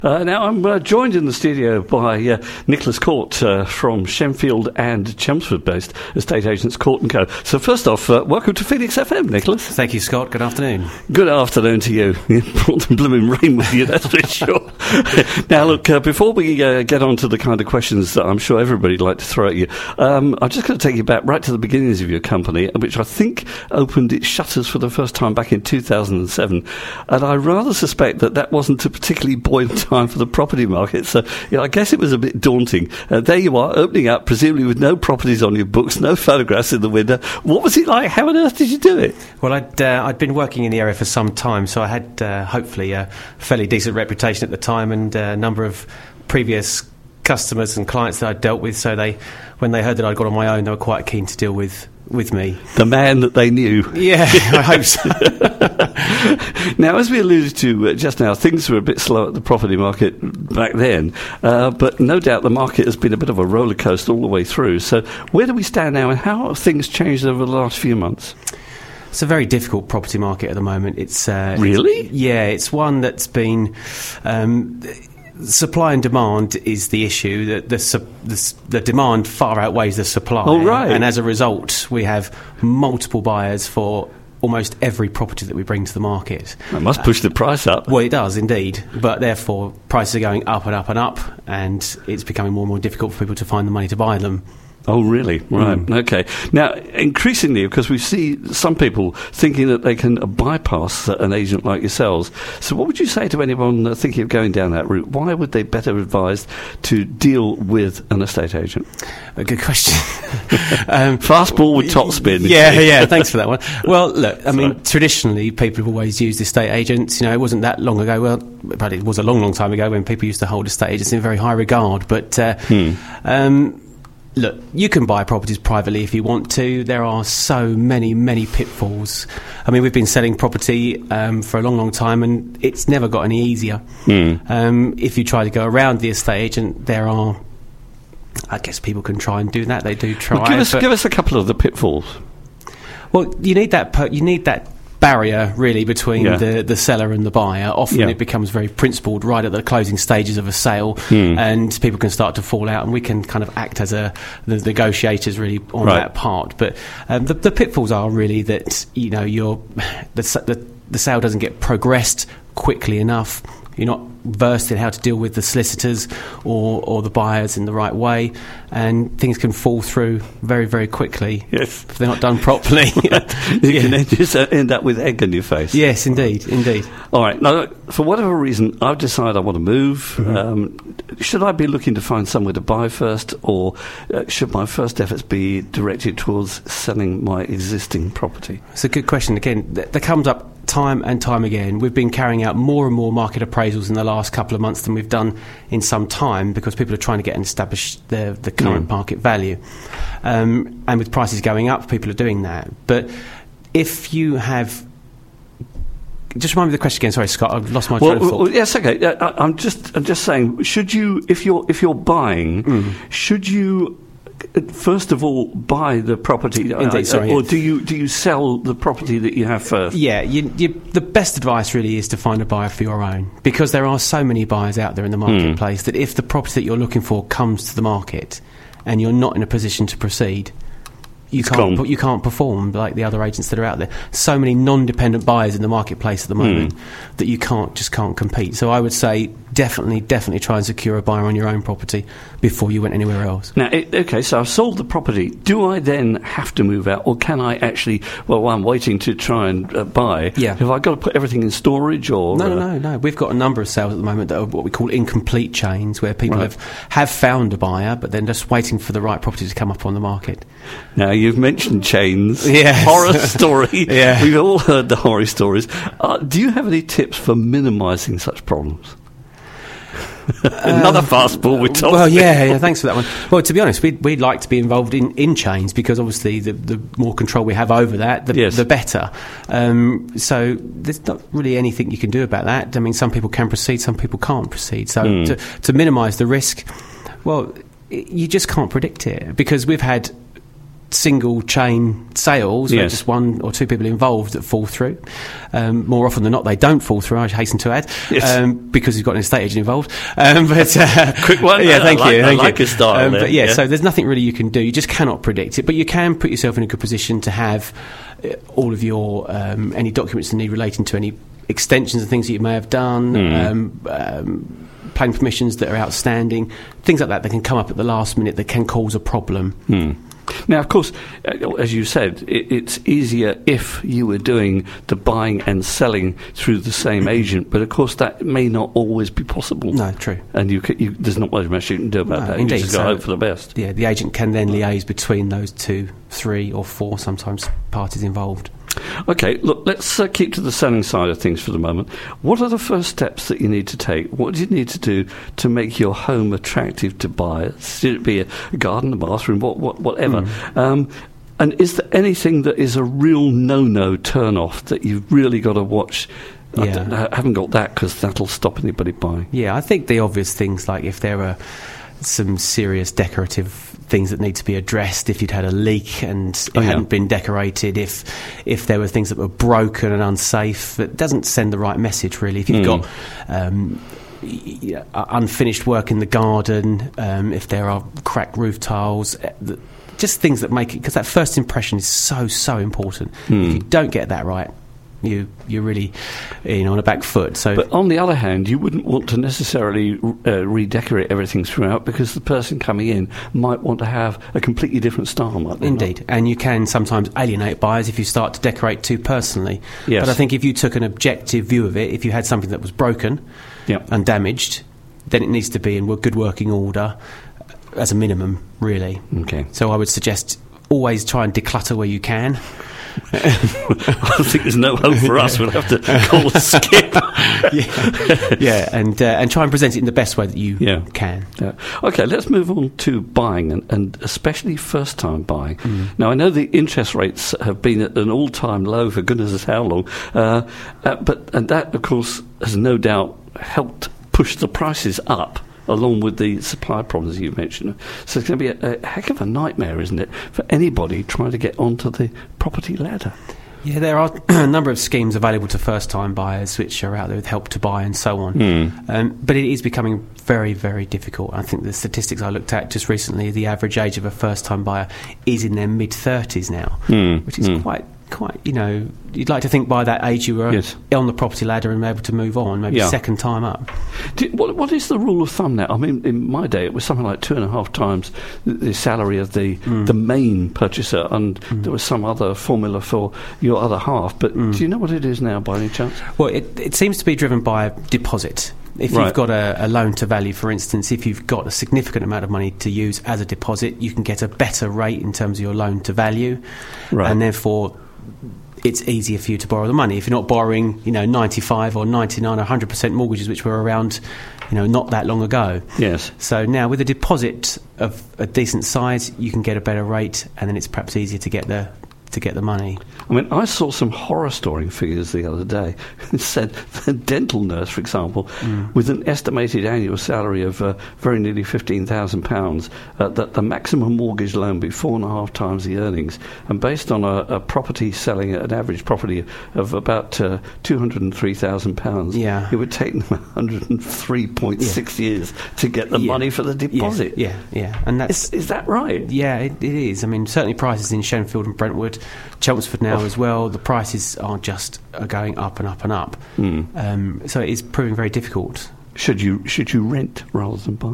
Now I'm joined in the studio by Nicholas Court from Shenfield and Chelmsford-based estate agents Court & Co. So first off, welcome to Phoenix FM, Nicholas. Thank you, Scott. Good afternoon. Good afternoon to you. You brought the blooming rain with you, that's for sure. Now look, before we get on to the kind of questions that I'm sure everybody'd like to throw at you, I'm just going to take you back right to the beginnings of your company, which I think opened its shutters for the first time back in 2007. And I rather suspect that wasn't a particularly buoyant time for the property market, so I guess it was a bit daunting. There you are, opening up, presumably with no properties on your books, no photographs in the window. What was it like? How on earth did you do it? Well, I'd been working in the area for some time, so I had hopefully a fairly decent reputation at the time, and a number of previous customers and clients that I'd dealt with, so when they heard that I'd got on my own, they were quite keen to deal with me. The man that they knew. Yeah, I hope so. Now, as we alluded to just now, things were a bit slow at the property market back then, but no doubt the market has been a bit of a roller coaster all the way through. So where do we stand now, and how have things changed over the last few months? It's a very difficult property market at the moment. Really? It's one that's been... supply and demand is the issue. The demand far outweighs the supply. Oh, right. And as a result, we have multiple buyers for almost every property that we bring to the market. That must push the price up. Well, it does indeed, but therefore prices are going up and up and up, and it's becoming more and more difficult for people to find the money to buy them. Oh, really? Right. Okay. Now, increasingly, because we see some people thinking that they can bypass an agent like yourselves. So what would you say to anyone thinking of going down that route? Why would they better advised to deal with an estate agent? A good question. Fastball with top spin. Yeah, thanks for that one. Well, look, I mean, traditionally, people have always used estate agents. It wasn't that long ago, but it was a long, long time ago when people used to hold estate agents in very high regard. But... Look, you can buy properties privately if you want to. There are so many, many pitfalls. I mean, we've been selling property for a long, long time, and it's never got any easier. If you try to go around the estate agent, there are... I guess people can try and do that. They do try. Well, give us a couple of the pitfalls. Well, you need that barrier really between the seller and the buyer. Often it becomes very principled right at the closing stages of a sale, and people can start to fall out, and we can kind of act as the negotiators really on that part. But the pitfalls are really that the sale doesn't get progressed quickly enough. You're not versed in how to deal with the solicitors or the buyers in the right way, and things can fall through very, very quickly if they're not done properly. You can just end up with egg on your face. Yes, indeed. All right. Now, for whatever reason, I've decided I want to move. Should I be looking to find somewhere to buy first, or should my first efforts be directed towards selling my existing property? It's a good question. Again, that comes up time and time again. We've been carrying out more and more market appraisals in the last couple of months than we've done in some time, because people are trying to get and establish the current market value. And with prices going up, people are doing that. But if you have... Just remind me of the question again. Sorry, Scott, I've lost my train of thought. Well, yes, okay. I'm just saying, should you, if you're buying, should you first of all buy the property, or do you sell the property that you have first? Yeah, the best advice really is to find a buyer for your own, because there are so many buyers out there in the marketplace that if the property that you're looking for comes to the market and you're not in a position to proceed, you can't perform like the other agents that are out there. So many non-dependent buyers in the marketplace at the moment that you can't compete. So I would say definitely try and secure a buyer on your own property before you went anywhere else. Now, okay, so I've sold the property. Do I then have to move out, or can I actually, while I'm waiting to try and buy, have I got to put everything in storage? Or No. We've got a number of sales at the moment that are what we call incomplete chains, where people have found a buyer, but then just waiting for the right property to come up on the market. Now, you've mentioned chains. Yes. Horror story. Yeah. We've all heard the horror stories. Do you have any tips for minimising such problems? Another fastball with top. Well, yeah, thanks for that one. Well, to be honest, we'd like to be involved in chains, because obviously the more control we have over that, the better. So there's not really anything you can do about that. I mean, some people can proceed, some people can't proceed. So to minimise the risk, well, you just can't predict it, because we've had single chain sales where just one or two people involved that fall through. More often than not, they don't fall through, I hasten to add, because you've got an estate agent involved. Quick one. Yeah, thank you. I like your style. But so there's nothing really you can do. You just cannot predict it, but you can put yourself in a good position to have all of your any documents you need relating to any extensions and things that you may have done, planning permissions that are outstanding, things like that can come up at the last minute that can cause a problem. Now, of course, as you said, it's easier if you were doing the buying and selling through the same agent, but of course that may not always be possible. No, true. And there's not much you can do about that. Indeed. You just got to hope for the best. Yeah, the agent can then liaise between those 2, 3 or 4 sometimes parties involved. Okay, look, let's keep to the selling side of things for the moment. What are the first steps that you need to take? What do you need to do to make your home attractive to buyers? Should it be a garden, a bathroom, whatever? And is there anything that is a real no-no turn-off that you've really got to watch? I haven't got that because that'll stop anybody buying. Yeah, I think the obvious things, like if there are some serious decorative things that need to be addressed, if you'd had a leak and it hadn't been decorated, if there were things that were broken and unsafe, it doesn't send the right message really. If you've got unfinished work in the garden, if there are cracked roof tiles, just things that make it, because that first impression is so important. If you don't get that right, you're really on a back foot. So, but on the other hand, you wouldn't want to necessarily redecorate everything throughout, because the person coming in might want to have a completely different style. Indeed, and you can sometimes alienate buyers if you start to decorate too personally. Yes. But I think if you took an objective view of it, if you had something that was broken and damaged, then it needs to be in good working order as a minimum, really. Okay. So I would suggest always try and declutter where you can. I think there's no hope for us. We'll have to call a skip. And try and present it in the best way that you can. Yeah. Okay, let's move on to buying, and especially first-time buying. Now, I know the interest rates have been at an all-time low for goodness knows how long, but that, of course, has no doubt helped push the prices up, along with the supply problems you mentioned. So it's going to be a heck of a nightmare, isn't it, for anybody trying to get onto the property ladder? Yeah, there are a number of schemes available to first-time buyers which are out there with Help to Buy and so on. But it is becoming very, very difficult. I think the statistics I looked at just recently, the average age of a first-time buyer is in their mid-30s now, which is quite, you'd like to think by that age you were on the property ladder and able to move on, maybe second time up. What is the rule of thumb now? I mean, in my day, it was something like 2.5 times the salary of the main purchaser, and there was some other formula for your other half. But do you know what it is now, by any chance? Well, it seems to be driven by a deposit. If you've got a loan to value, for instance, if you've got a significant amount of money to use as a deposit, you can get a better rate in terms of your loan to value, and therefore it's easier for you to borrow the money. If you're not borrowing, 95 or 99 or 100% mortgages, which were around, not that long ago. Yes. So now with a deposit of a decent size, you can get a better rate, and then it's perhaps easier to get the money. I mean, I saw some horror-storing figures the other day. It said a dental nurse, for example, with an estimated annual salary of very nearly £15,000, that the maximum mortgage loan be 4.5 times the earnings. And based on a property selling at an average property of about £203,000, it would take them 103.6 years to get the money for the deposit. Yeah. And is that right? Yeah, it is. I mean, certainly prices in Shenfield and Brentwood, Chelmsford now as well, the prices are going up and up and up. So it is proving very difficult. Should you rent rather than buy?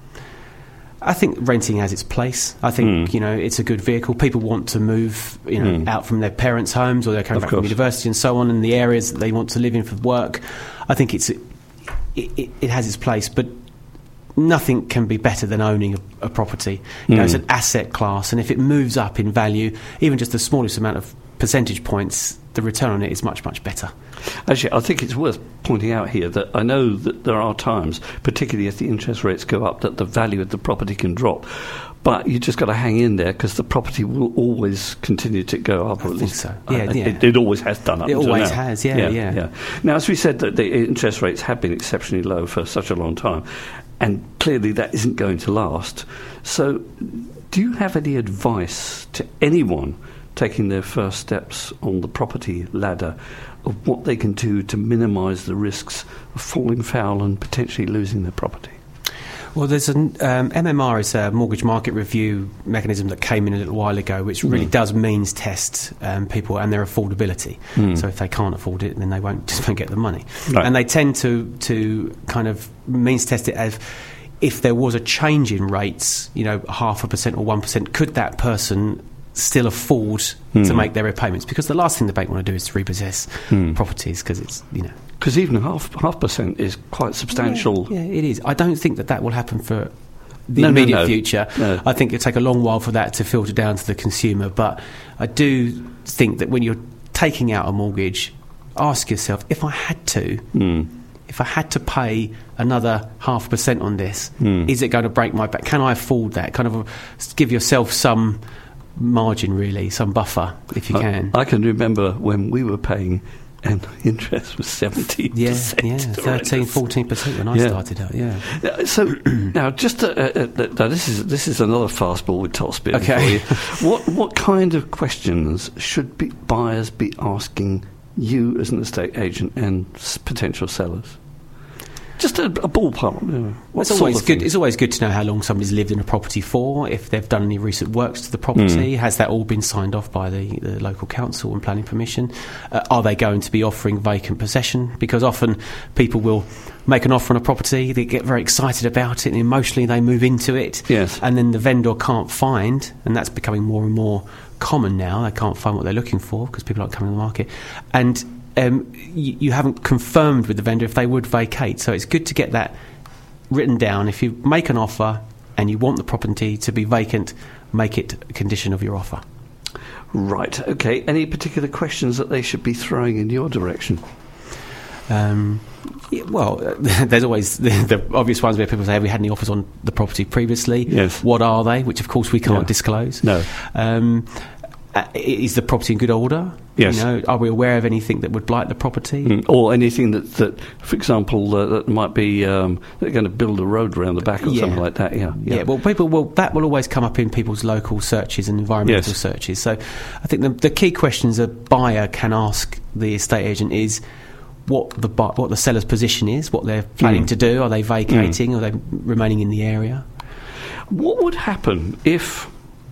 I think renting has its place. I think it's a good vehicle. People want to move out from their parents' homes, or they're coming back from university and so on, and the areas that they want to live in for work. I think it has its place, but nothing can be better than owning a property. It's an asset class, and if it moves up in value, even just the smallest amount of percentage points, the return on it is much, much better. Actually, I think it's worth pointing out here that I know that there are times, particularly if the interest rates go up, that the value of the property can drop. But you just got to hang in there, because the property will always continue to go up. I think so. It always has done up. It always now. Has. Yeah. Now, as we said, that the interest rates have been exceptionally low for such a long time, and clearly that isn't going to last. So, Do you have any advice to anyone taking their first steps on the property ladder of what they can do to minimise the risks of falling foul and potentially losing their property? Well, there's an MMR is a mortgage market review mechanism that came in a little while ago, which really does means test people and their affordability. So if they can't afford it, then they won't get the money. Right. And they tend to kind of means test it as if there was a change in rates, 0.5% or 1%, could that person still afford to make their repayments? Because the last thing the bank want to do is to repossess properties, because it's, Because even 0.5% is quite substantial. Yeah, it is. I don't think that will happen for the immediate future. No. I think it'll take a long while for that to filter down to the consumer. But I do think that when you're taking out a mortgage, ask yourself, if I had to pay another 0.5% on this, is it going to break my back? Can I afford that? Kind of give yourself some margin, really, some buffer, if you can. I can remember when we were paying, and interest was 17%. Yeah, 13-14% when I started out. Yeah. So now, just now this is another fastball with top spin. Okay. For you. What kind of questions should buyers be asking you as an estate agent and potential sellers? Just a ballpark. It's always good. It's always good to know how long somebody's lived in a property for, if they've done any recent works to the property. Has that all been signed off by the local council and planning permission? Are they going to be offering vacant possession? Because often people will make an offer on a property, they get very excited about it, and emotionally they move into it. Yes. And then the vendor can't find, and that's becoming more and more common now. They can't find what they're looking for because people aren't coming to the market. And you haven't confirmed with the vendor if they would vacate. So it's good to get that written down. If you make an offer and you want the property to be vacant, make it a condition of your offer. Right, okay. Any particular questions that they should be throwing in your direction? There's always the obvious ones where people say, have we had any offers on the property previously? Yes. What are they? Which, of course, we can't disclose. No. Is the property in good order? Yes. Are we aware of anything that would blight the property? Or anything that for example, that might be they're going to build a road around the back or something like that. Yeah. Well, that will always come up in people's local searches and environmental searches. So, I think the key questions a buyer can ask the estate agent is what the seller's position is, what they're planning to do. Are they vacating? Are they remaining in the area? What would happen if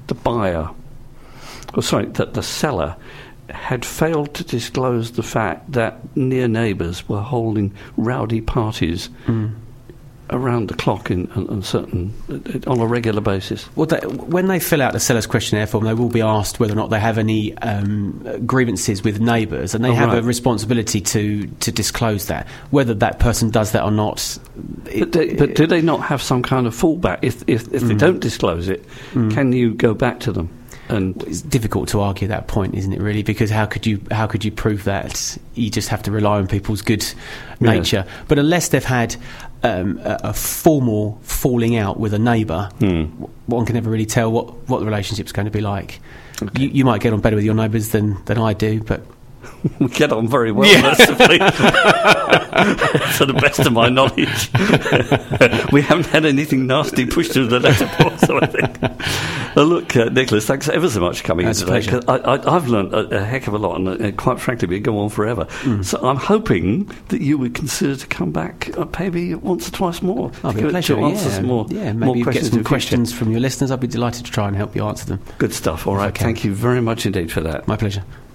that the seller had failed to disclose the fact that near neighbours were holding rowdy parties around the clock on a regular basis? Well, when they fill out the seller's questionnaire form, they will be asked whether or not they have any grievances with neighbours, and they have a responsibility to disclose that. Whether that person does that or not... But do they not have some kind of fallback? If they don't disclose it, can you go back to them? And it's difficult to argue that point, isn't it, really? Because how could you prove that? You just have to rely on people's good nature. But unless they've had a formal falling out with a neighbour, one can never really tell what the relationship's going to be like. Okay. You might get on better with your neighbours than I do, but... We get on very well, mercifully. To the best of my knowledge. We haven't had anything nasty pushed through the letterbox, so I think. Look, Nicholas, thanks ever so much for coming in today. I've learned a heck of a lot, and quite frankly, we go on forever. So I'm hoping that you would consider to come back maybe once or twice more. I'll be a pleasure. To answer some more maybe questions get some questions from your listeners. I'd be delighted to try and help you answer them. Good stuff. All right. Thank you very much indeed for that. My pleasure.